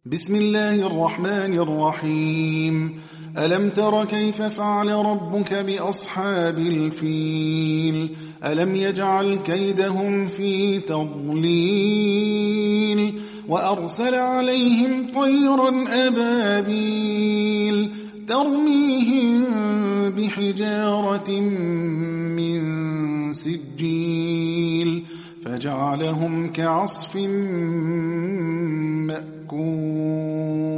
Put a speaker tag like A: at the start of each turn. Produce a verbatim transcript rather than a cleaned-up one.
A: بسم الله الرحمن الرحيم. ألم تر كيف فعل ربك بأصحاب الفيل؟ ألم يجعل كيدهم في تضليل وأرسل عليهم طيرا أبابيل ترميهم بحجارة من سجيل فجعلهم كعصف مأكول.